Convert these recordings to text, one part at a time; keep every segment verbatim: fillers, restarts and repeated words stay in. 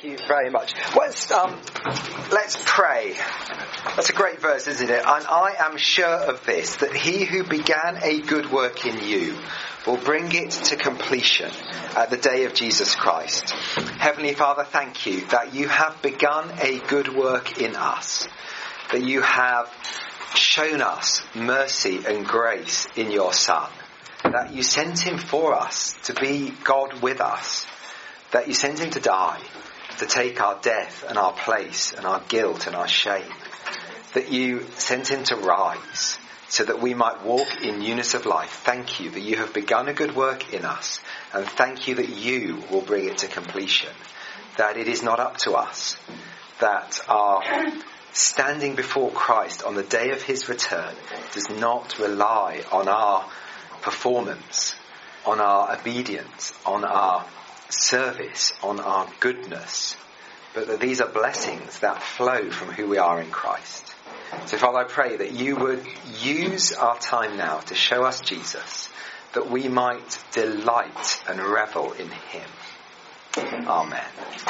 Thank you very much. Let's, um, let's pray. That's a great verse, isn't it? And I am sure of this, that he who began a good work in you will bring it to completion at the day of Jesus Christ. Heavenly Father, thank you that you have begun a good work in us, that you have shown us mercy and grace in your Son, that you sent him for us to be God with us, that you sent him to die, to take our death and our place and our guilt and our shame, that you sent him to rise so that we might walk in newness of life. Thank you that you have begun a good work in us, and thank you that you will bring it to completion, that it is not up to us, that our standing before Christ on the day of his return does not rely on our performance, on our obedience, on our service, on our goodness, but that these are blessings that flow from who we are in Christ. So Father, I pray that you would use our time now to show us Jesus, that we might delight and revel in him. Amen.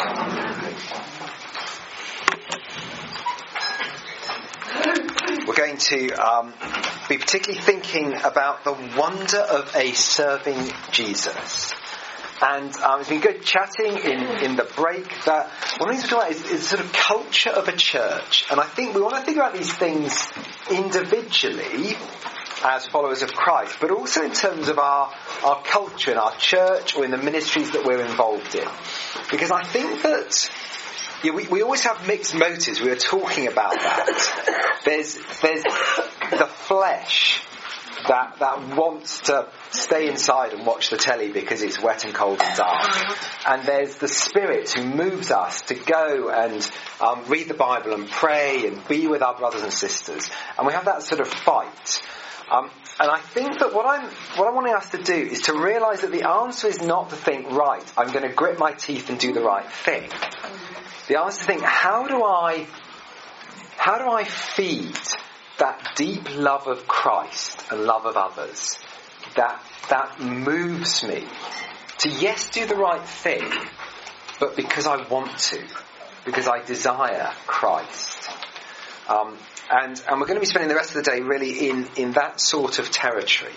We're going to um, be particularly thinking about the wonder of a serving Jesus. And um, it's been good chatting in, in the break. That one of the things we're talking about is, is sort of culture of a church. And I think we want to think about these things individually as followers of Christ, but also in terms of our, our culture in our church or in the ministries that we're involved in. Because I think that yeah, we, we always have mixed motives. We were talking about that. There's, there's the flesh that that wants to stay inside and watch the telly because it's wet and cold and dark. And there's the Spirit who moves us to go and um, read the Bible and pray and be with our brothers and sisters. And we have that sort of fight. Um, and I think that what I'm what I'm wanting us to do is to realise that the answer is not to think, right, I'm going to grit my teeth and do the right thing. The answer is to think, how do I how do I feed that deep love of Christ and love of others that that moves me to, yes, do the right thing, but because I want to, because I desire Christ. Um, and, and we're going to be spending the rest of the day really in, in that sort of territory.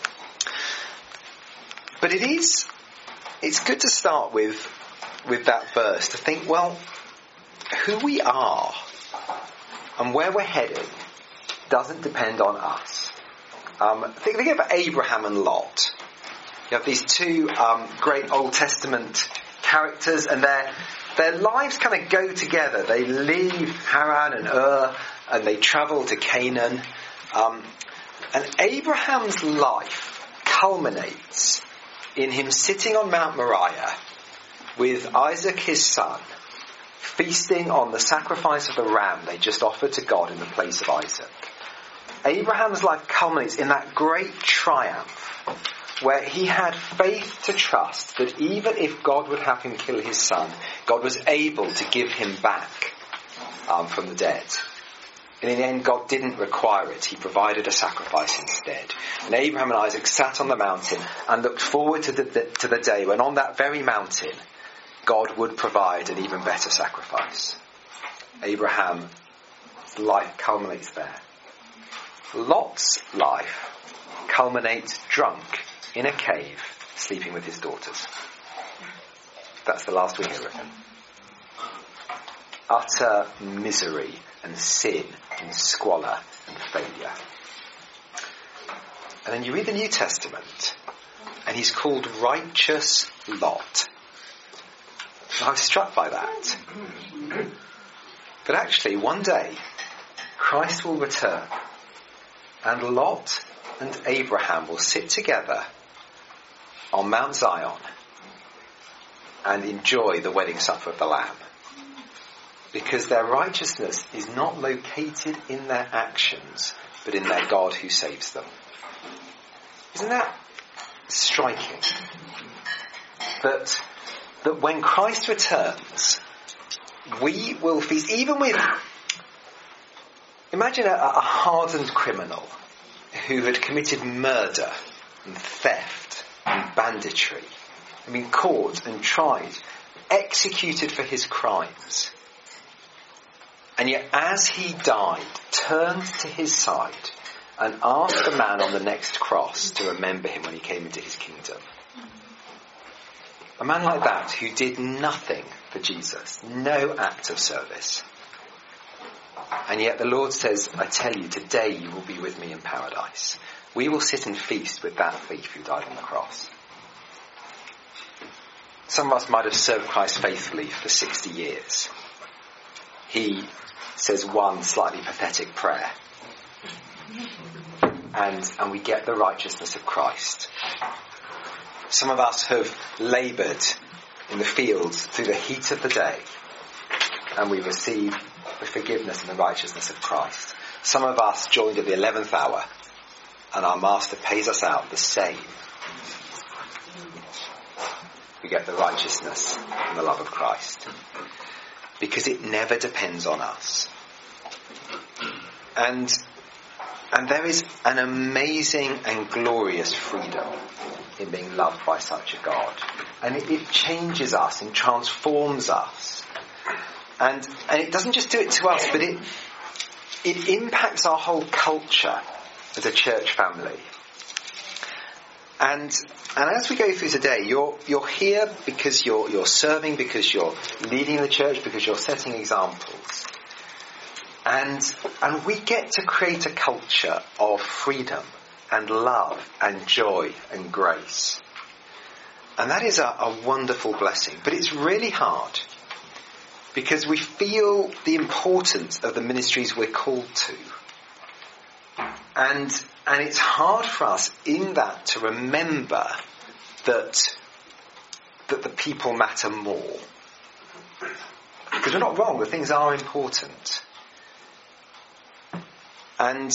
But it is, it's good to start with, with that verse, to think, well, who we are and where we're heading doesn't depend on us. Um, think, think about Abraham and Lot. You have these two um, great Old Testament characters, and their their lives kind of go together. They leave Haran and Ur, and they travel to Canaan. Um, and Abraham's life culminates in him sitting on Mount Moriah with Isaac his son, feasting on the sacrifice of the ram they just offered to God in the place of Isaac. Abraham's life culminates in that great triumph where he had faith to trust that even if God would have him kill his son, God was able to give him back um, from the dead. And in the end, God didn't require it. He provided a sacrifice instead. And Abraham and Isaac sat on the mountain and looked forward to the, the, to the day when on that very mountain, God would provide an even better sacrifice. Abraham's life culminates there. Lot's life culminates drunk in a cave, sleeping with his daughters. That's the last we hear of him. Utter misery and sin and squalor and failure. And then you read the New Testament, and he's called Righteous Lot. And I was struck by that. But actually, one day, Christ will return, and Lot and Abraham will sit together on Mount Zion and enjoy the wedding supper of the Lamb. Because their righteousness is not located in their actions, but in their God who saves them. Isn't that striking? That, that when Christ returns, we will feast, even with... Imagine a, a hardened criminal who had committed murder and theft and banditry. I mean, caught and tried, executed for his crimes. And yet as he died, turned to his side and asked the man on the next cross to remember him when he came into his kingdom. A man like that who did nothing for Jesus, no act of service. And yet the Lord says, I tell you, today you will be with me in paradise. We will sit and feast with that thief who died on the cross. Some of us might have served Christ faithfully for sixty years. He says one slightly pathetic prayer. And, and we get the righteousness of Christ. Some of us have laboured in the fields through the heat of the day, and we receive the forgiveness and the righteousness of Christ. Some of us joined at the eleventh hour, and our Master pays us out the same. We get the righteousness and the love of Christ. Because it never depends on us. And and there is an amazing and glorious freedom in being loved by such a God. And it, it changes us and transforms us. And and it doesn't just do it to us, but it it impacts our whole culture as a church family. And and as we go through today, you're you're here because you're you're serving, because you're leading the church, because you're setting examples. And and we get to create a culture of freedom and love and joy and grace. And that is a, a wonderful blessing. But it's really hard, because we feel the importance of the ministries we're called to. And and it's hard for us in that to remember that that the people matter more. Because we're not wrong, the things are important. And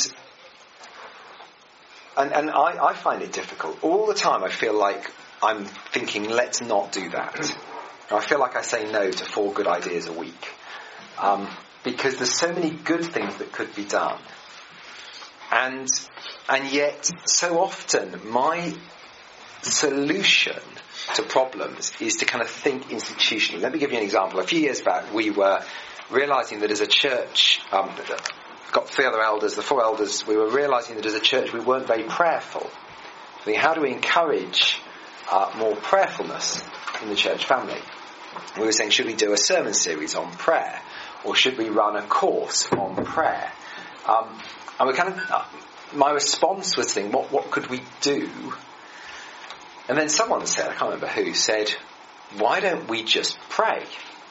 and, and I, I find it difficult. All the time I feel like I'm thinking, let's not do that. And I feel like I say no to four good ideas a week. Um, because there's so many good things that could be done. And and yet, so often, my solution to problems is to kind of think institutionally. Let me give you an example. A few years back, we were realising that as a church, um, got three other elders, the four elders, we were realising that as a church we weren't very prayerful. I think, how do we encourage uh, more prayerfulness in the church family? We were saying, should we do a sermon series on prayer? Or should we run a course on prayer? Um, and we kind of, uh, my response was thinking, what, what could we do? And then someone said, I can't remember who, said, why don't we just pray?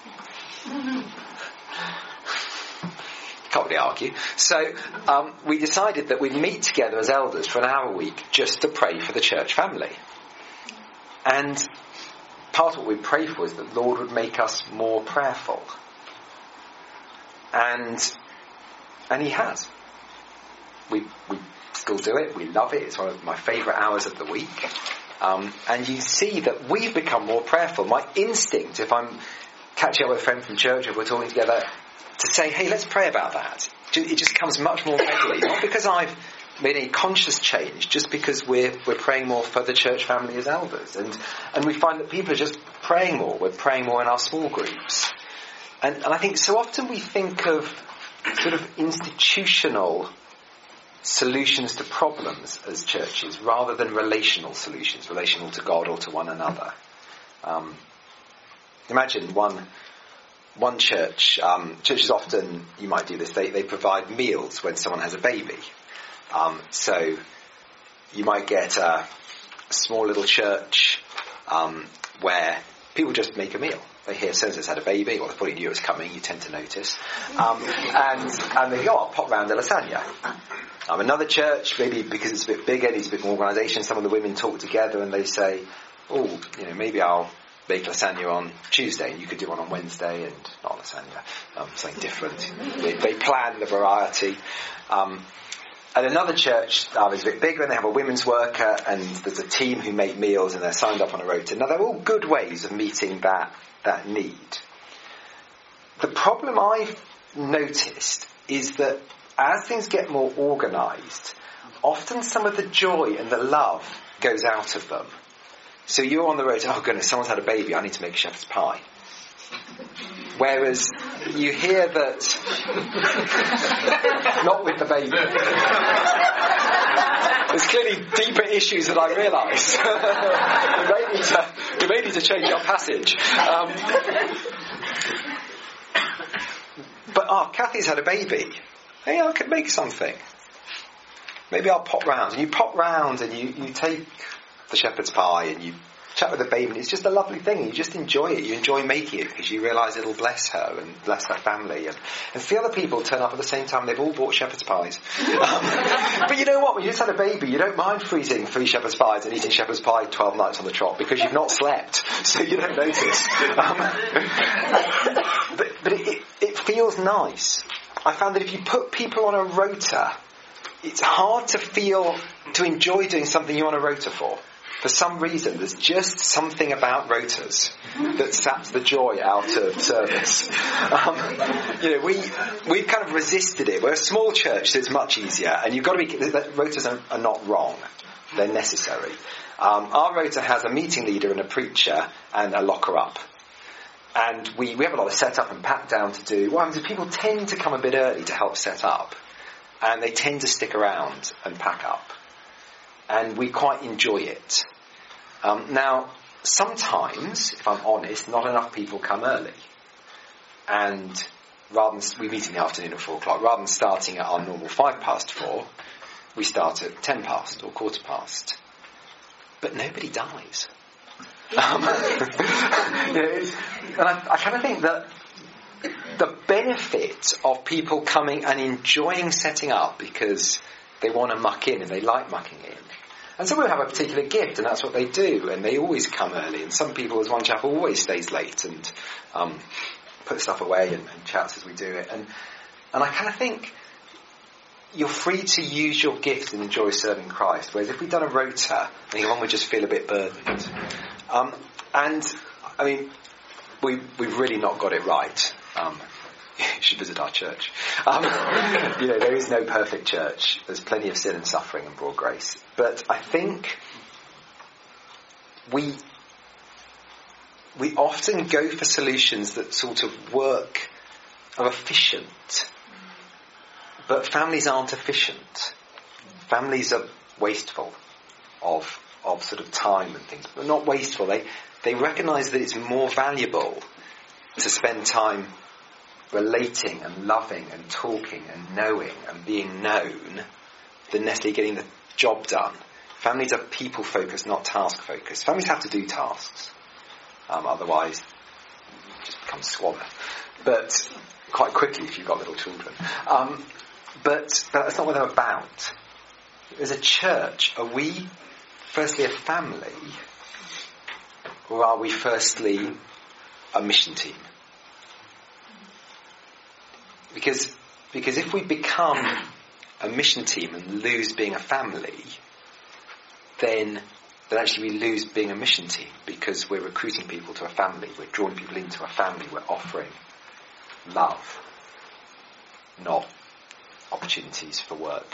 Can't really argue. So um, we decided that we'd meet together as elders for an hour a week just to pray for the church family. And part of what we prayed for is that the Lord would make us more prayerful. And and He has. We we still do it. We love it. It's one of my favourite hours of the week. Um, and you see that we've become more prayerful. My instinct, if I'm catching up with a friend from church, if we're talking together, to say, hey, let's pray about that. It just comes much more readily. Not because I've made any conscious change, just because we're we're praying more for the church family as elders. And and we find that people are just praying more. We're praying more in our small groups. And, and I think so often we think of sort of institutional solutions to problems as churches rather than relational solutions, relational to God or to one another. Um, imagine one one church, um, churches often, you might do this, they, they provide meals when someone has a baby. Um, so you might get a, a small little church um, where people just make a meal. They hear so-and-so's had a baby, or they probably knew it was coming, you tend to notice. Um, and, and they go, oh, I'll pop round the lasagna. Um, another church, maybe because it's a bit bigger, needs a bit more organisation, some of the women talk together and they say, oh, you know, maybe I'll make lasagna on Tuesday and you could do one on Wednesday, and not lasagna, um, something different. They, they plan the variety. Um, and another church um, is a bit bigger and they have a women's worker and there's a team who make meals and they're signed up on a rota. Now, they're all good ways of meeting that, that need. The problem I've noticed is that as things get more organised, often some of the joy and the love goes out of them. So you're on the road, oh goodness, someone's had a baby, I need to make shepherd's pie. Whereas you hear that, not with the baby. There's clearly deeper issues that I realise. we, may need to, we may need to change our passage. Um, but, oh, Kathy's had a baby. Hey, I could make something. Maybe I'll pop round. And you pop round and you, you take the shepherd's pie and you chat with the baby. And it's just a lovely thing. You just enjoy it. You enjoy making it because you realise it'll bless her and bless her family. And, and three other people turn up at the same time. They've all bought shepherd's pies. Um, but you know what? When you just had a baby, you don't mind freezing three shepherd's pies and eating shepherd's pie twelve nights on the trot because you've not slept. So you don't notice. Um, but but it, it, it feels nice. I found that if you put people on a rota, it's hard to feel, to enjoy doing something you're on a rota for. For some reason, there's just something about rotas that saps the joy out of service. Um, you know, we, we've kind of resisted it. We're a small church, so it's much easier. And you've got to be, rotas are, are not wrong. They're necessary. Um, our rota has a meeting leader and a preacher and a locker up. And we, we have a lot of set up and pack down to do. What happens is people tend to come a bit early to help set up. And they tend to stick around and pack up. And we quite enjoy it. Um, now, sometimes, if I'm honest, not enough people come early. And rather than, we meet in the afternoon at four o'clock, rather than starting at our normal five past four, we start at ten past or quarter past. But nobody dies. Um, you know, it's, and I, I kind of think that the benefit of people coming and enjoying setting up because they want to muck in and they like mucking in. And some people have a particular gift and that's what they do and they always come early. And some people, as one chap, always stays late and um, puts stuff away and, and chats as we do it. And and I kind of think you're free to use your gift and enjoy serving Christ. Whereas if we'd done a rota, I think one would just feel a bit burdened. Um, and, I mean, we, we've really not got it right. Um, you should visit our church. Um, you know, there is no perfect church. There's plenty of sin and suffering and broad grace. But I think we we often go for solutions that sort of work, are efficient. But families aren't efficient. Families are wasteful of of sort of time and things. But not wasteful. They they recognise that it's more valuable to spend time relating and loving and talking and knowing and being known than necessarily getting the job done. Families are people focused, not task focused. Families have to do tasks. Um, otherwise, it just becomes squalor. But quite quickly if you've got little children. Um, but, but that's not what they're about. As a church, are we firstly a family, or are we firstly a mission team? Because because if we become a mission team and lose being a family, then then actually we lose being a mission team because we're recruiting people to a family, we're drawing people into a family, we're offering love, not opportunities for work.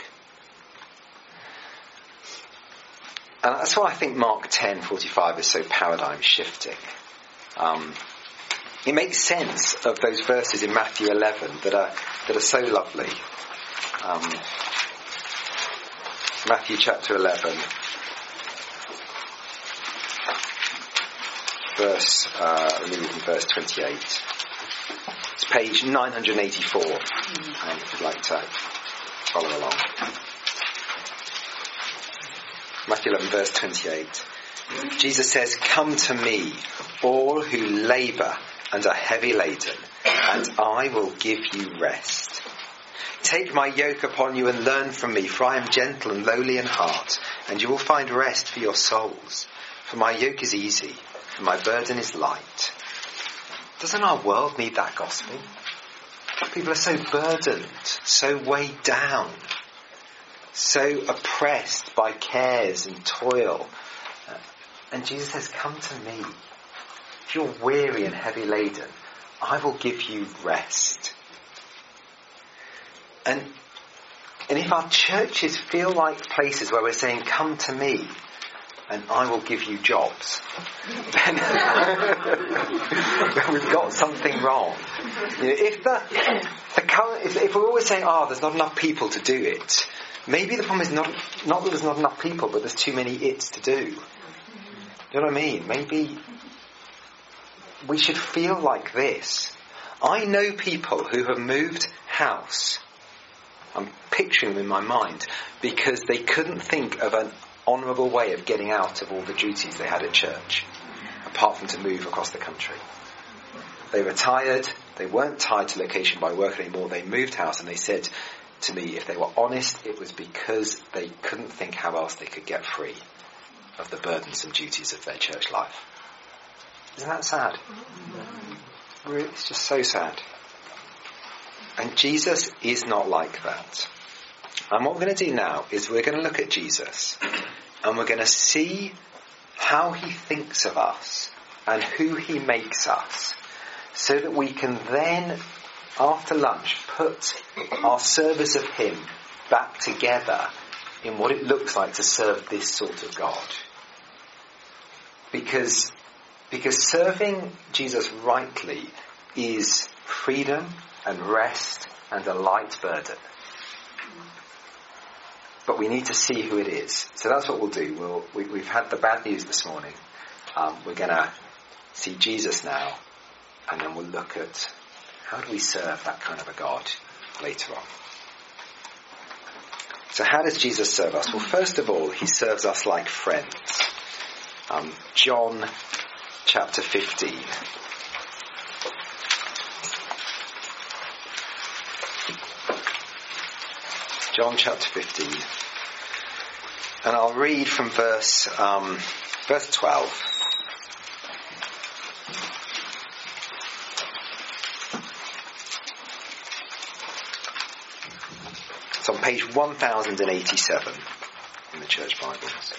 And that's why I think Mark ten forty-five is so paradigm shifting. Um, it makes sense of those verses in Matthew eleven that are that are so lovely. Um, Matthew chapter eleven, verse uh, let me read from verse twenty-eight. It's page nine hundred eighty-four, and if you'd like to follow along. Matthew eleven, verse twenty-eight. Jesus says, "Come to me, all who labour and are heavy laden, and I will give you rest. Take my yoke upon you and learn from me, for I am gentle and lowly in heart, and you will find rest for your souls. For my yoke is easy, and my burden is light." Doesn't our world need that gospel? People are so burdened, so weighed down, so oppressed by cares and toil. And Jesus says, "Come to me. If you're weary and heavy laden, I will give you rest." And and if our churches feel like places where we're saying, "Come to me," and I will give you jobs, then we've got something wrong. You know, if the, the current, if, if we're always saying, oh, there's not enough people to do it, maybe the problem is not not that there's not enough people, but there's too many it's to do. You know what I mean? Maybe we should feel like this. I know people who have moved house. I'm picturing them in my mind because they couldn't think of an honourable way of getting out of all the duties they had at church, apart from to move across the country. They were tired. They weren't tied to location by work anymore. They moved house, and they said to me, if they were honest, it was because they couldn't think how else they could get free of the burdensome duties of their church life. Isn't that sad? It's just so sad. And Jesus is not like that. And what we're going to do now is we're going to look at Jesus, and we're going to see how he thinks of us and who he makes us, so that we can then, after lunch, put our service of him back together in what it looks like to serve this sort of God. Because, because serving Jesus rightly is freedom and rest and a light burden. But we need to see who it is. So that's what we'll do. We'll, we, we've had the bad news this morning. Um, we're going to see Jesus now, and then we'll look at how do we serve that kind of a God later on. So how does Jesus serve us? Well, first of all, he serves us like friends. Um, John chapter fifteen. John chapter fifteen. And I'll read from verse um, verse twelve. It's on page one thousand eighty-seven in the Church Bibles.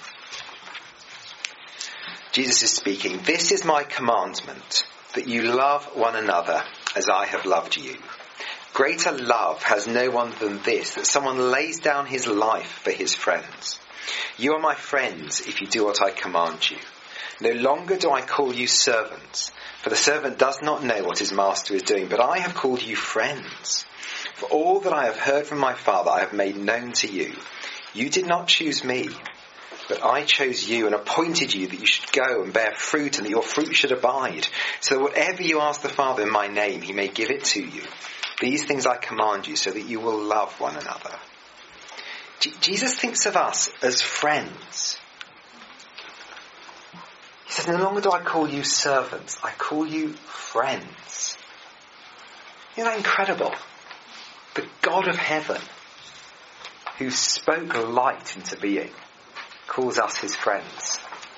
Jesus is speaking. This is my commandment, that you love one another as I have loved you. Greater love has no one than this, that someone lays down his life for his friends. You are my friends if you do what I command you. No longer do I call you servants, for the servant does not know what his master is doing, but I have called you friends. For all that I have heard from my Father I have made known to you. You did not choose me, but I chose you and appointed you that you should go and bear fruit, and that your fruit should abide, so that whatever you ask the Father in my name, he may give it to you. These things I command you, so that you will love one another. G- Jesus thinks of us as friends. He says, no longer do I call you servants, I call you friends. Isn't that incredible? The God of heaven, who spoke light into being, calls us his friends.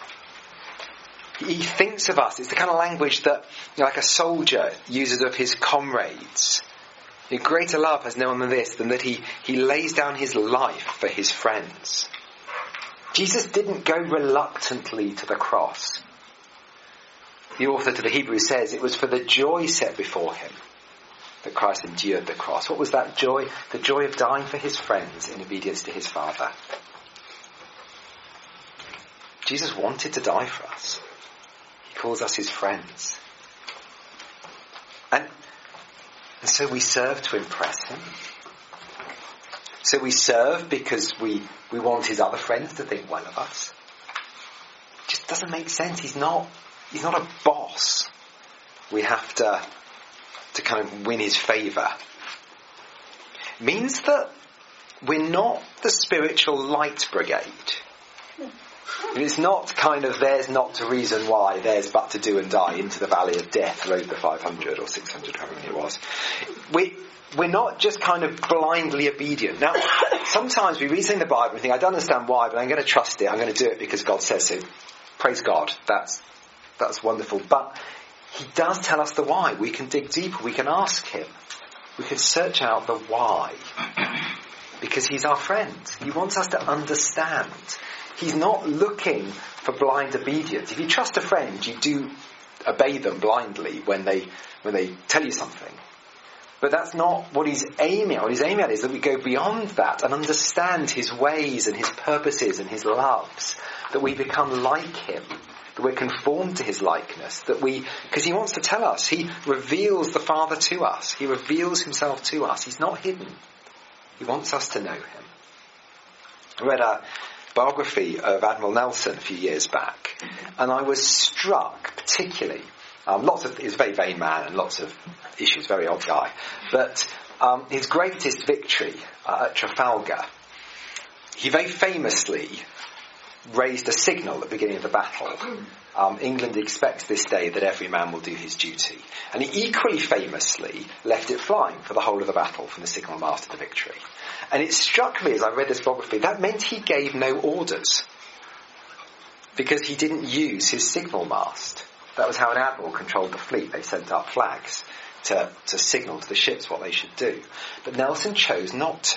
He thinks of us, it's the kind of language that, you know, like a soldier uses of his comrades. A greater love has no one than this, than that he, he lays down his life for his friends. Jesus didn't go reluctantly to the cross. The author to the Hebrews says it was for the joy set before him that Christ endured the cross. What was that joy? The joy of dying for his friends in obedience to his Father. Jesus wanted to die for us. He calls us his friends. And, and so we serve to impress him. So we serve because we, we want his other friends to think well of us. It just doesn't make sense. He's not, he's not a boss. We have to, to kind of win his favour. It means that we're not the spiritual light brigade. It's not kind of there's not to reason why, there's but to do and die, into the valley of death, rode the five hundred or six hundred, however many it was. We, we're not just kind of blindly obedient. Now, sometimes we read something in the Bible and think, I don't understand why, but I'm going to trust it, I'm going to do it because God says so. Praise God, that's, that's wonderful. But he does tell us the why. We can dig deeper, we can ask him. We can search out the why. Because he's our friend. He wants us to understand. He's not looking for blind obedience. If you trust a friend, you do obey them blindly when they when they tell you something. But that's not what he's aiming at. What he's aiming at is that we go beyond that and understand his ways and his purposes and his loves. That we become like him. That we're conformed to his likeness. That we, because he wants to tell us, he reveals the Father to us. He reveals himself to us. He's not hidden. He wants us to know him. I read a biography of Admiral Nelson a few years back, and I was struck particularly. Um, lots of, he's a very vain man and lots of issues, very odd guy. But um, his greatest victory uh, at Trafalgar, he very famously raised a signal at the beginning of the battle. Um, England expects this day that every man will do his duty. And he equally famously left it flying for the whole of the battle from the signal mast to the victory. And it struck me as I read this biography, that meant he gave no orders. Because he didn't use his signal mast. That was how an admiral controlled the fleet. They sent up flags to, to signal to the ships what they should do. But Nelson chose not to.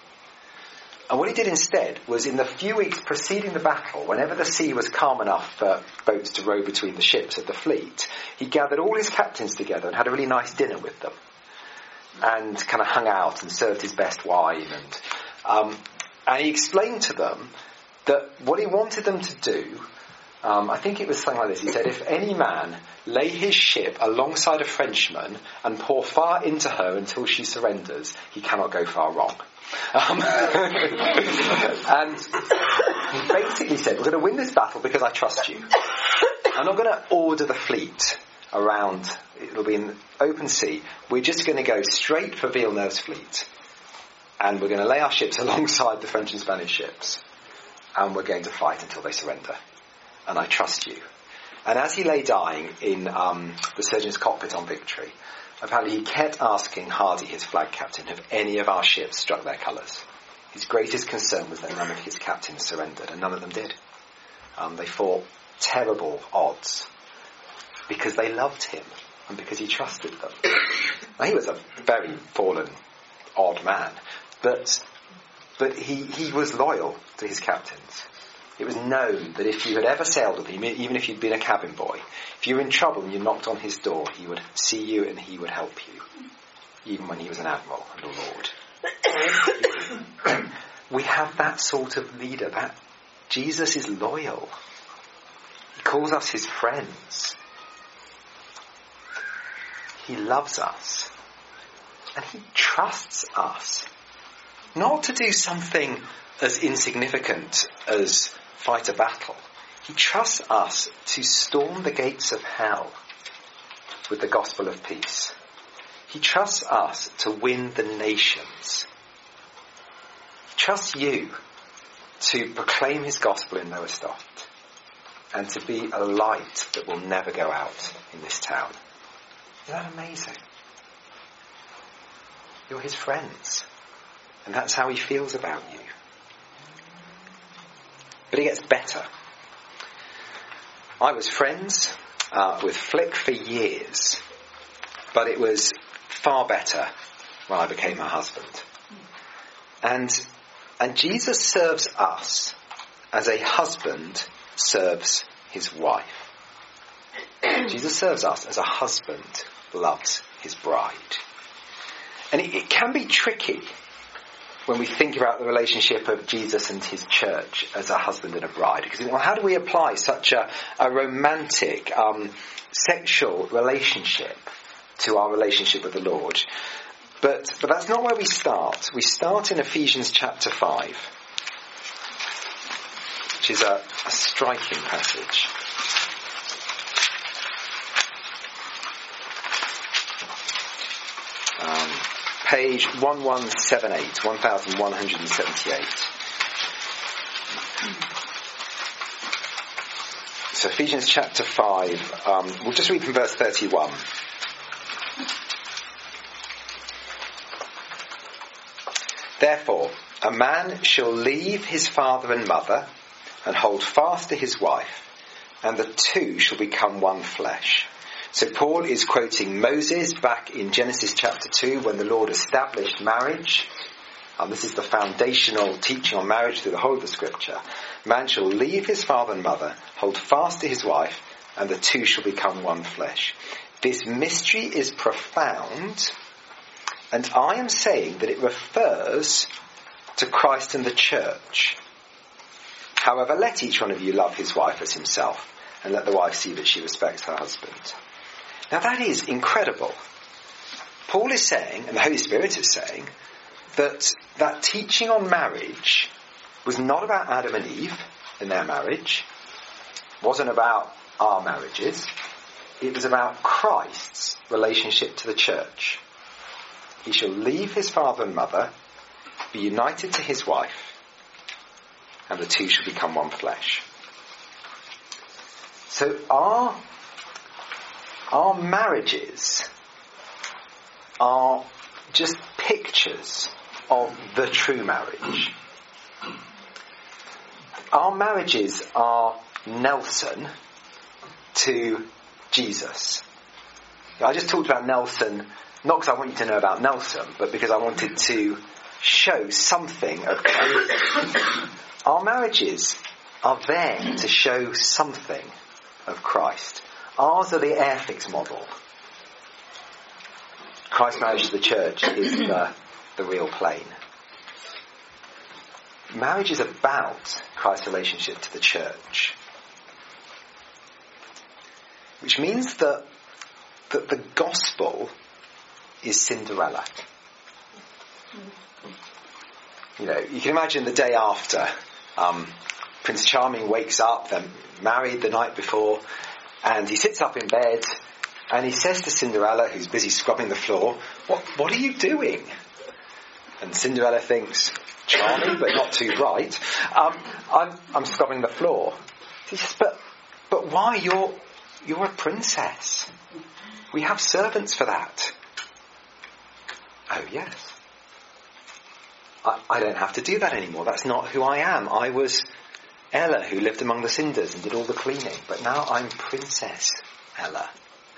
And what he did instead was, in the few weeks preceding the battle, whenever the sea was calm enough for boats to row between the ships of the fleet, he gathered all his captains together and had a really nice dinner with them. And kind of hung out and served his best wine. And, um, and he explained to them that what he wanted them to do, um, I think it was something like this. He said, if any man lay his ship alongside a Frenchman and pour fire into her until she surrenders, he cannot go far wrong. Um, and he basically said, we're going to win this battle because I trust you. I'm not going to order the fleet around, it'll be in open sea. We're just going to go straight for Villeneuve's fleet. And we're going to lay our ships alongside the French and Spanish ships. And we're going to fight until they surrender. And I trust you. And as he lay dying in um, the surgeon's cockpit on Victory, apparently he kept asking Hardy, his flag captain, have any of our ships struck their colours. His greatest concern was that none of his captains surrendered, and none of them did. Um, they fought terrible odds because they loved him and because he trusted them. Now, he was a very fallen, odd man, but but he, he was loyal to his captains. It was known that if you had ever sailed with him, even if you'd been a cabin boy, if you were in trouble and you knocked on his door, he would see you and he would help you, even when he was an admiral and a lord. We have that sort of leader. That Jesus is loyal. He calls us his friends. He loves us. And he trusts us. Not to do something as insignificant as fight a battle. He trusts us to storm the gates of hell with the gospel of peace. He trusts us to win the nations. He trusts you to proclaim his gospel in Lowestoft and to be a light that will never go out in this town. Isn't that amazing? You're his friends, and that's how he feels about you. But it gets better. I was friends uh, with Flick for years, but it was far better when I became her husband. And and Jesus serves us as a husband serves his wife. Jesus serves us as a husband loves his bride. And it, it can be tricky when we think about the relationship of Jesus and his church as a husband and a bride. Because, well, how do we apply such a, a romantic, um, sexual relationship to our relationship with the Lord? But, but that's not where we start. We start in Ephesians chapter five, which is a, a striking passage. Um, page one one seven eight, one thousand one hundred seventy-eight. So Ephesians chapter five, um, we'll just read from verse thirty-one. Therefore, a man shall leave his father and mother and hold fast to his wife, and the two shall become one flesh. So Paul is quoting Moses back in Genesis chapter two when the Lord established marriage. And this is the foundational teaching on marriage through the whole of the scripture. Man shall leave his father and mother, hold fast to his wife, and the two shall become one flesh. This mystery is profound, And I am saying that it refers to Christ and the church. However, let each one of you love his wife as himself, and let the wife see that she respects her husband. Now that is incredible. Paul is saying, and the Holy Spirit is saying, that that teaching on marriage was not about Adam and Eve in their marriage, wasn't about our marriages, it was about Christ's relationship to the church. He shall leave his father and mother, be united to his wife, and the two shall become one flesh. So our, our marriages are just pictures of the true marriage. Our marriages are Nelson to Jesus. I just talked about Nelson, not because I want you to know about Nelson, but because I wanted to show something of Christ. Our marriages are there to show something of Christ. Ours are the Airfix model. Christ's marriage to the church is the, the real plane. Marriage is about Christ's relationship to the church. Which means that, that the gospel is Cinderella. You know, you can imagine the day after, um, Prince Charming wakes up, they're married the night before, and he sits up in bed, and he says to Cinderella, who's busy scrubbing the floor, what, what are you doing? And Cinderella thinks, charming, but not too bright. Um, I'm, I'm scrubbing the floor. He says, but, but why? You're, you're a princess. We have servants for that. Oh, yes. I, I don't have to do that anymore. That's not who I am. I was Ella, who lived among the cinders and did all the cleaning. But now I'm Princess Ella.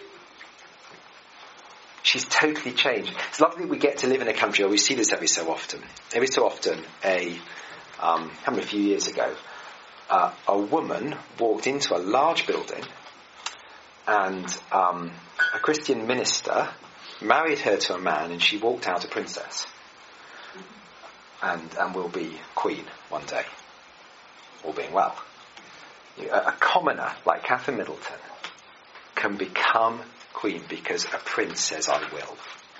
She's totally changed. It's lovely that we get to live in a country where we see this every so often. Every so often, a um, a few years ago, uh, a woman walked into a large building, and um, a Christian minister married her to a man, and she walked out a princess, and and will be queen one day, all being well. A, a commoner like Catherine Middleton can become queen because a prince says I will.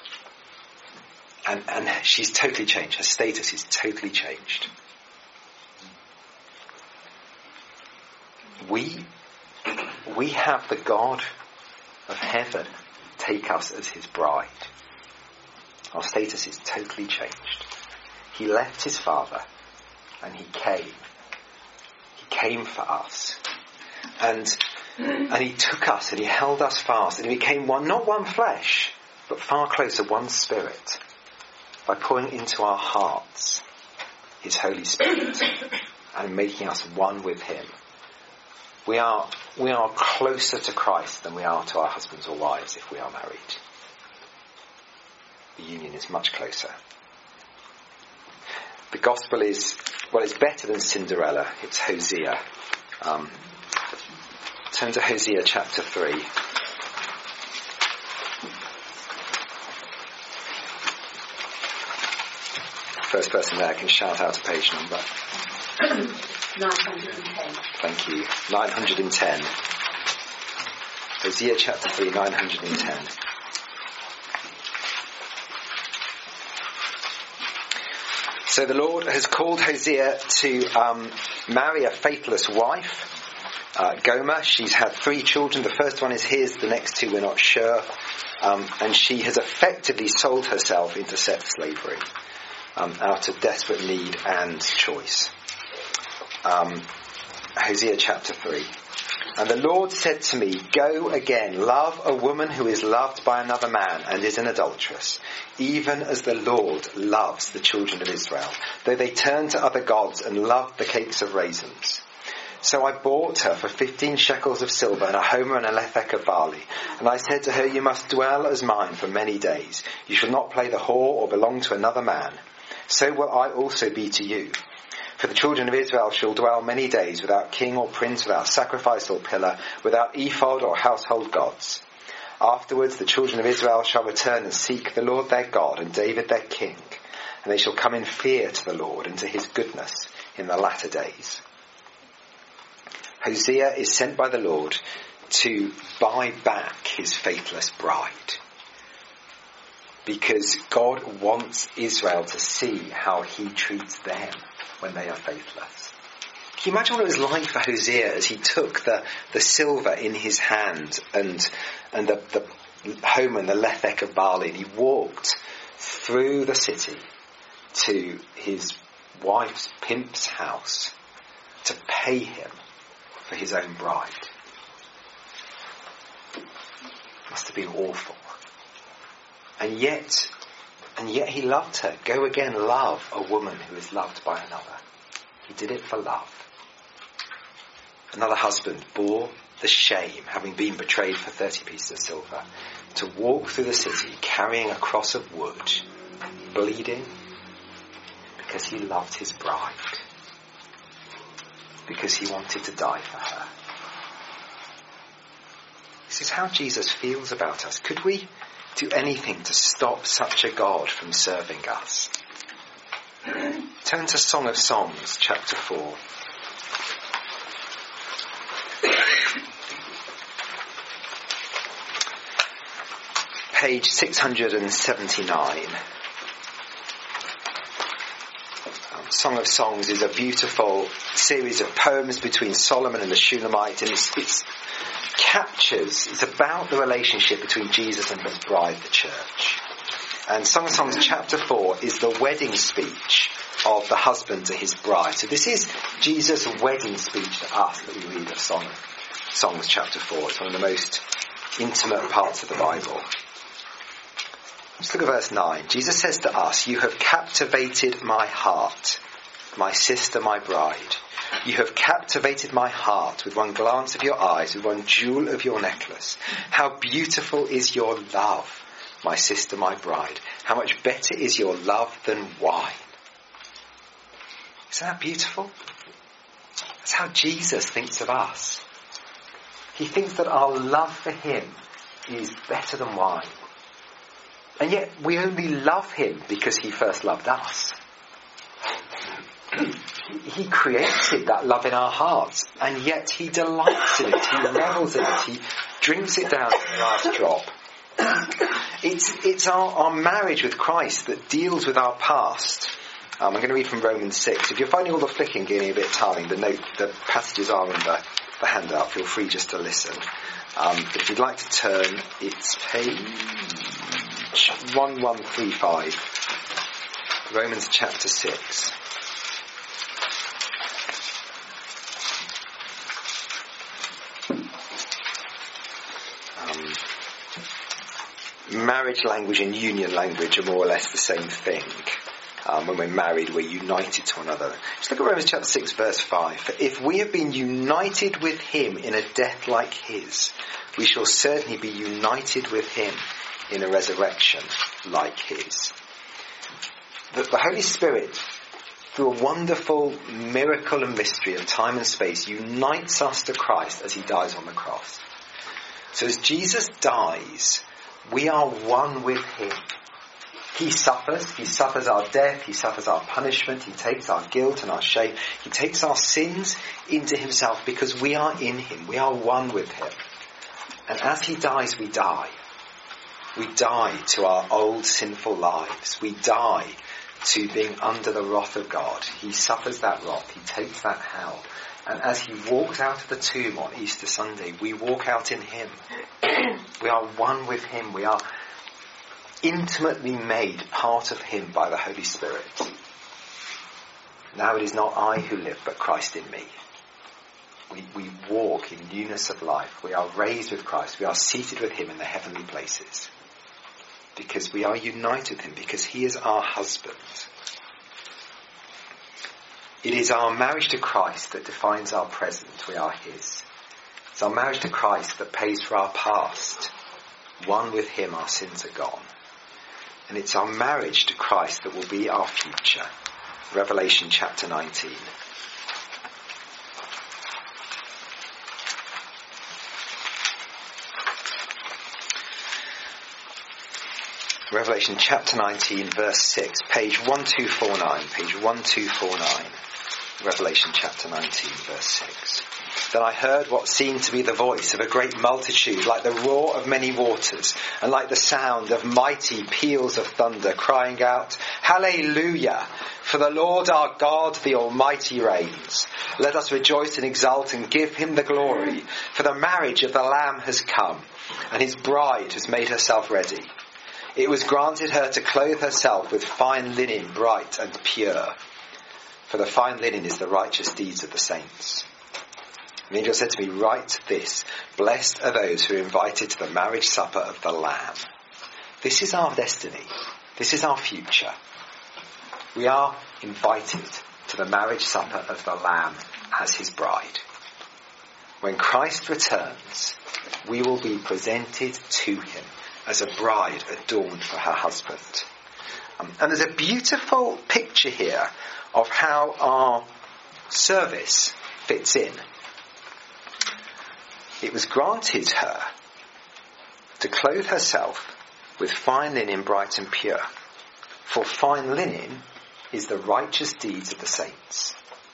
And and she's totally changed. Her status is totally changed. We we have the God of heaven take us as his bride. Our status is totally changed. He left his father and he came. He came for us. And And he took us and he held us fast and he became one, not one flesh, but far closer, one spirit, by pouring into our hearts his Holy Spirit and making us one with him. We are, we are closer to Christ than we are to our husbands or wives if we are married. The union is much closer. The gospel is, well, it's better than Cinderella. It's Hosea. Um, Turn to Hosea chapter three. First person there can shout out a page number. nine hundred ten. Thank you. nine hundred ten. Hosea chapter three, nine hundred ten. So the Lord has called Hosea to um, marry a faithless wife. Uh, Gomer, she's had three children. The first one is his, the next two we're not sure. Um, and she has effectively sold herself into sex slavery um, out of desperate need and choice. Um, Hosea chapter three. And the Lord said to me, go again, love a woman who is loved by another man and is an adulteress, even as the Lord loves the children of Israel, though they turn to other gods and love the cakes of raisins. So I bought her for fifteen shekels of silver and a homer and a lethek of barley. And I said to her, you must dwell as mine for many days. You shall not play the whore or belong to another man. So will I also be to you. For the children of Israel shall dwell many days without king or prince, without sacrifice or pillar, without ephod or household gods. Afterwards the children of Israel shall return and seek the Lord their God and David their king, and they shall come in fear to the Lord and to his goodness in the latter days. Hosea is sent by the Lord to buy back his faithless bride, because God wants Israel to see how he treats them when they are faithless. Can you imagine what it was like for Hosea as he took the, the silver in his hand and and the, the Homer and the Lethek of barley, and he walked through the city to his wife's pimp's house to pay him for his own bride? Must have been awful. And yet, and yet he loved her. Go again, love a woman who is loved by another. He did it for love. Another husband bore the shame, having been betrayed for thirty pieces of silver, to walk through the city carrying a cross of wood, bleeding, because he loved his bride, because he wanted to die for her. This is how Jesus feels about us. Could we do anything to stop such a God from serving us? Turn to Song of Songs, chapter four. Page six hundred seventy-nine. Um, Song of Songs is a beautiful series of poems between Solomon and the Shunammite, and it's, it's captures, it's about the relationship between Jesus and his bride, the church. And Song of Songs chapter four is the wedding speech of the husband to his bride. So this is Jesus' wedding speech to us that we read of Song of Songs chapter four. It's one of the most intimate parts of the Bible. Let's look at verse nine. Jesus says to us, "You have captivated my heart, my sister, my bride. You have captivated my heart with one glance of your eyes, with one jewel of your necklace. How beautiful is your love, my sister, my bride. How much better is your love than wine." Isn't that beautiful? That's how Jesus thinks of us. He thinks that our love for him is better than wine. And yet we only love him because he first loved us. He created that love in our hearts, and yet he delights in it, he revels in it, he drinks it down to the last drop. It's, it's our, our marriage with Christ that deals with our past. Um, I'm going to read from Romans six. If you're finding all the flicking getting a bit tiring, the note, the passages are in the, the handout. Feel free just to listen. Um, but if you'd like to turn, it's page one one three five, Romans chapter six. Um, marriage language and union language are more or less the same thing. Um, when we're married, we're united to one another. Just look at Romans chapter six, verse five. "For if we have been united with him in a death like his, we shall certainly be united with him in a resurrection like his." The, the Holy Spirit, through a wonderful miracle and mystery of time and space, unites us to Christ as he dies on the cross. So as Jesus dies, we are one with him. He suffers, he suffers our death, he suffers our punishment, he takes our guilt and our shame, he takes our sins into himself because we are in him, we are one with him. And as he dies, we die. We die to our old sinful lives. We die to being under the wrath of God. He suffers that wrath, he takes that hell. And as he walks out of the tomb on Easter Sunday, we walk out in him. We are one with him, we are intimately made part of him by the Holy Spirit. Now it is not I who live, but Christ in me. We, we walk in newness of life. We are raised with Christ. We are seated with him in the heavenly places. Because we are united with him, because he is our husband. It is our marriage to Christ that defines our present. We are his. It's our marriage to Christ that pays for our past. One with him, our sins are gone. And it's our marriage to Christ that will be our future. Revelation chapter nineteen. Revelation chapter nineteen, verse six, page twelve forty-nine, page twelve forty-nine. Revelation chapter nineteen, verse six. Then I heard what seemed to be the voice of a great multitude, like the roar of many waters, and like the sound of mighty peals of thunder, crying out, Hallelujah! For the Lord our God, the Almighty, reigns. Let us rejoice and exult and give him the glory. For the marriage of the Lamb has come, and his bride has made herself ready. It was granted her to clothe herself with fine linen, bright and pure. For the fine linen is the righteous deeds of the saints. And the angel said to me, write this, blessed are those who are invited to the marriage supper of the Lamb. This is our destiny. This is our future. We are invited to the marriage supper of the Lamb as his bride. When Christ returns, we will be presented to him as a bride adorned for her husband. Um, and there's a beautiful picture here of how our service fits in. It was granted her to clothe herself with fine linen, bright and pure. For fine linen is the righteous deeds of the saints.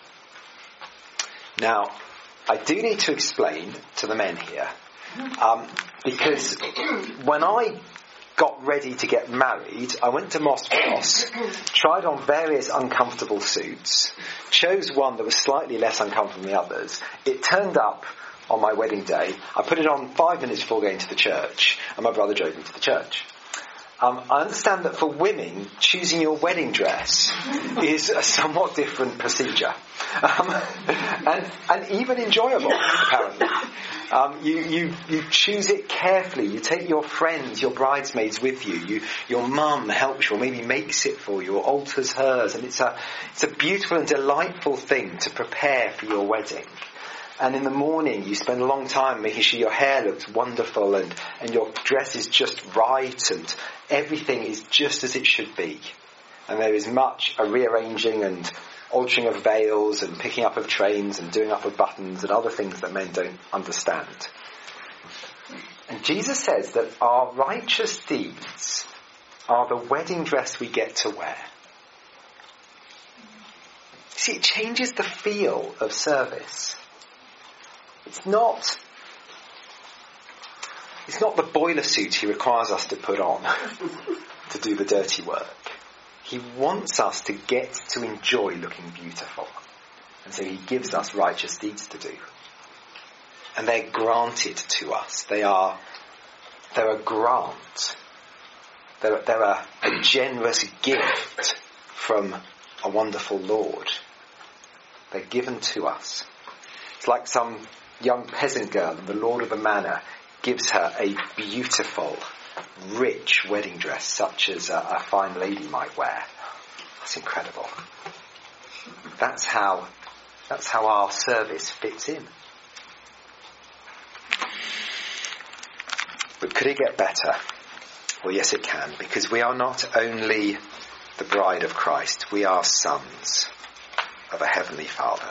Now, I do need to explain to the men here, um, because when I got ready to get married, I went to Moss Bros, tried on various uncomfortable suits, chose one that was slightly less uncomfortable than the others. It turned up on my wedding day. I put it on five minutes before going to the church, and my brother drove me to the church. Um, I understand that for women, choosing your wedding dress is a somewhat different procedure. Um, and, and even enjoyable, apparently. Um, you, you, you choose it carefully. You take your friends, your bridesmaids with you. you your mum helps you or maybe makes it for you or alters hers. And it's a, it's a beautiful and delightful thing to prepare for your wedding. And in the morning, you spend a long time making sure your hair looks wonderful and, and your dress is just right and everything is just as it should be. And there is much a rearranging and altering of veils and picking up of trains and doing up of buttons and other things that men don't understand. And Jesus says that our righteous deeds are the wedding dress we get to wear. See, it changes the feel of service. It's not, it's not the boiler suit he requires us to put on to do the dirty work. He wants us to get to enjoy looking beautiful. And so he gives us righteous deeds to do. And they're granted to us. They are, they're a grant. They're, they're a, a generous gift from a wonderful Lord. They're given to us. It's like some young peasant girl, and the Lord of the Manor gives her a beautiful, rich wedding dress, such as a, a fine lady might wear. That's incredible. That's how, that's how our service fits in. But could it get better? Well, yes, it can, because we are not only the bride of Christ, we are sons of a heavenly Father.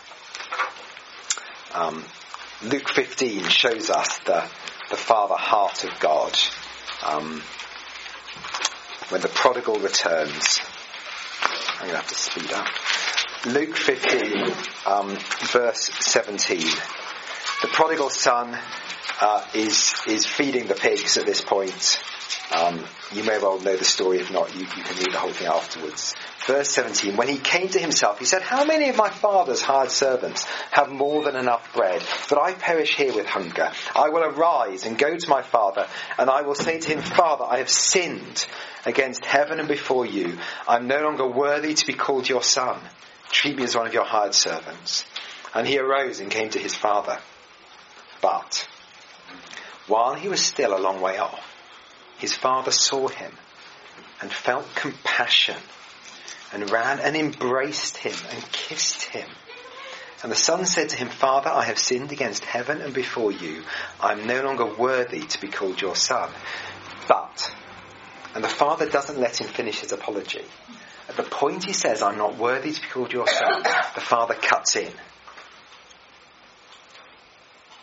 Um, Luke fifteen shows us the, the father heart of God. Um, when the prodigal returns, I'm going to have to speed up. Luke fifteen, um, verse seventeen. The prodigal son uh, is is feeding the pigs at this point. Um, you may well know the story. If not, you, you can read the whole thing afterwards. Verse seventeen, when he came to himself, he said, how many of my father's hired servants have more than enough bread, but I perish here with hunger? I will arise and go to my father, and I will say to him, Father, I have sinned against heaven and before you. I am no longer worthy to be called your son. Treat me as one of your hired servants. And he arose and came to his father. But while he was still a long way off, his father saw him and felt compassion and ran and embraced him and kissed him. And the son said to him, Father, I have sinned against heaven and before you. I am no longer worthy to be called your son. But, and the father doesn't let him finish his apology. At the point he says, I'm not worthy to be called your son, the father cuts in.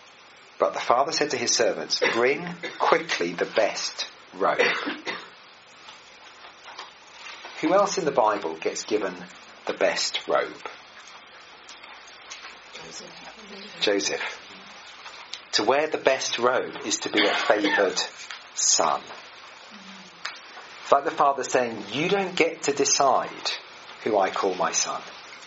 But the father said to his servants, bring quickly the best robe Who else in the Bible gets given the best robe? Joseph. To wear the best robe is to be a favoured son. It's like the father saying, you don't get to decide who I call my son.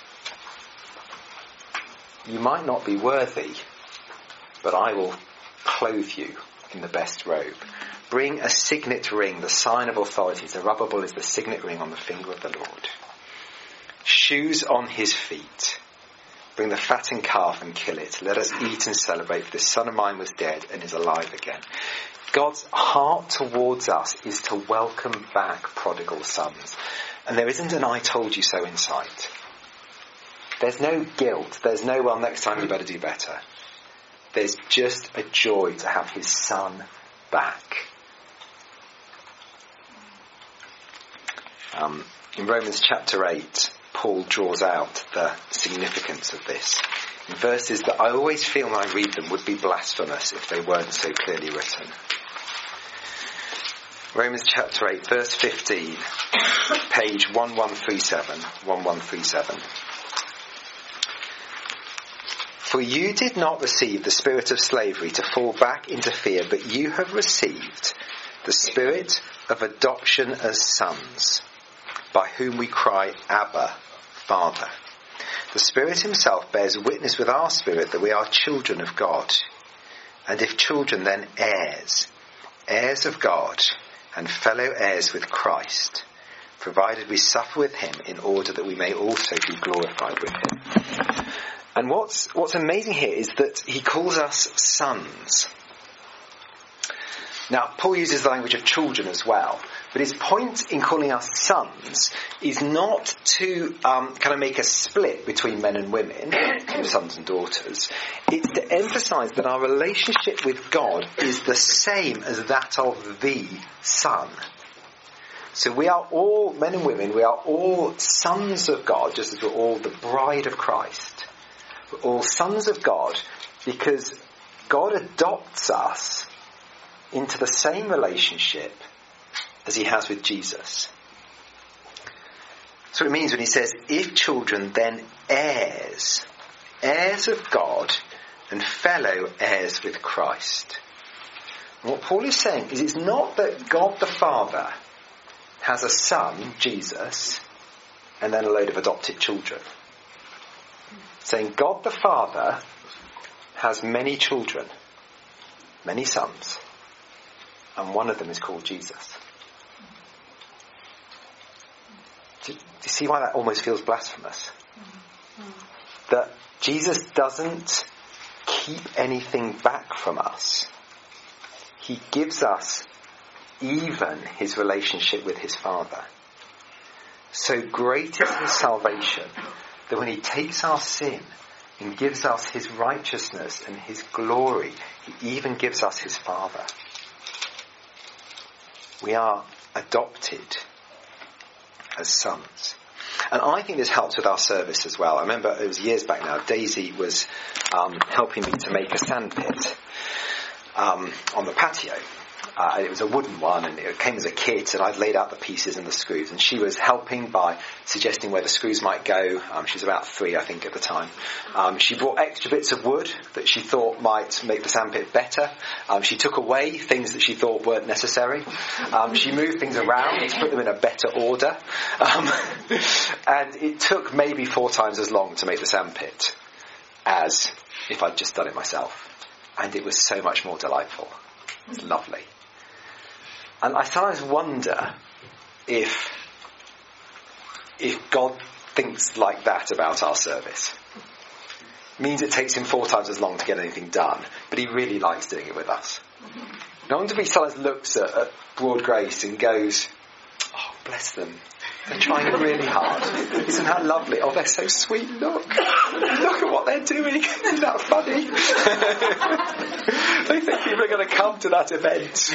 You might not be worthy, but I will clothe you in the best robe. Bring a signet ring, the sign of authority. Zerubbabel is the signet ring on the finger of the Lord. Shoes on his feet. Bring the fattened calf and kill it. Let us eat and celebrate, for this son of mine was dead and is alive again. God's heart towards us is to welcome back prodigal sons. And there isn't an I told you so in sight. There's no guilt. There's no, well, next time you better do better. There's just a joy to have his son back. Um, in Romans chapter eight, Paul draws out the significance of this in verses that I always feel when I read them would be blasphemous if they weren't so clearly written. Romans chapter eight, verse fifteen, page eleven thirty-seven, eleven thirty-seven. For you did not receive the spirit of slavery to fall back into fear, but you have received the spirit of adoption as sons, by whom we cry, Abba, Father. The Spirit himself bears witness with our spirit that we are children of God. And if children, then heirs, heirs of God, and fellow heirs with Christ, provided we suffer with him in order that we may also be glorified with him. And what's, what's amazing here is that he calls us sons. Now, Paul uses the language of children as well, but his point in calling us sons is not to um, kind of make a split between men and women, sons and daughters. It's to emphasize that our relationship with God is the same as that of the Son. So we are all, men and women, we are all sons of God, just as we're all the bride of Christ. We're all sons of God because God adopts us into the same relationship as he has with Jesus. So it means when he says, if children, then heirs, heirs of God and fellow heirs with Christ. And what Paul is saying is it's not that God the Father has a son, Jesus, and then a load of adopted children. It's saying God the Father has many children, many sons, and one of them is called Jesus. Do you see why that almost feels blasphemous? That Jesus doesn't keep anything back from us. He gives us even his relationship with his Father. So great is his salvation that when he takes our sin and gives us his righteousness and his glory, he even gives us his Father. We are adopted as sons. And I think this helps with our service as well. I remember it was years back now, Daisy was um, helping me to make a sandpit um, on the patio. Uh, it was a wooden one and it came as a kit, and I'd laid out the pieces and the screws, and she was helping by suggesting where the screws might go. Um, she was about three, I think, at the time. Um, she brought extra bits of wood that she thought might make the sandpit better. Um, she took away things that she thought weren't necessary. Um, she moved things around to put them in a better order. Um, and it took maybe four times as long to make the sandpit as if I'd just done it myself. And it was so much more delightful. It was lovely. And I sometimes wonder if if God thinks like that about our service. It means it takes him four times as long to get anything done, but he really likes doing it with us. I wonder if he sometimes looks at, at Broad Grace and goes, oh, bless them. They're trying really hard. Isn't that lovely? Oh, they're so sweet. Look. Look at what they're doing. Isn't that funny? They think people are going to come to that event.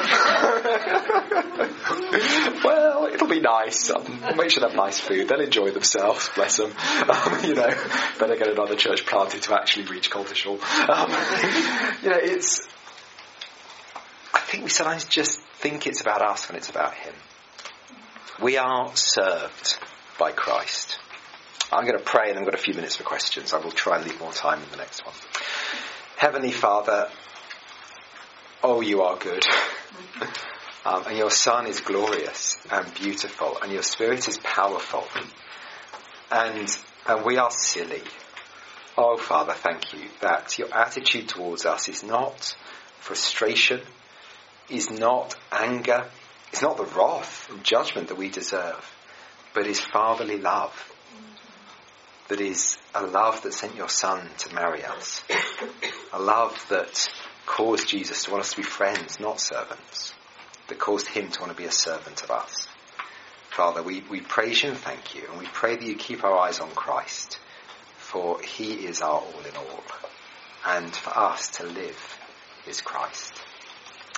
Well, it'll be nice. Um, we'll make sure they have nice food. They'll enjoy themselves. Bless them. Um, you know, better get another church planted to actually reach Coltishall. Um, you know, it's... I think we sometimes just think it's about us when it's about him. We are served by Christ. I'm going to pray and I've got a few minutes for questions. I will try and leave more time in the next one. Heavenly Father, oh, you are good. um, and your Son is glorious and beautiful, and your Spirit is powerful. And, and we are silly. Oh, Father, thank you that your attitude towards us is not frustration, is not anger, is not the wrath and judgment that we deserve, but is fatherly love. That is a love that sent your Son to marry us. A love that caused Jesus to want us to be friends, not servants. That caused him to want to be a servant of us. Father, we, we praise you and thank you, and we pray that you keep our eyes on Christ, for he is our all in all. And for us to live is Christ.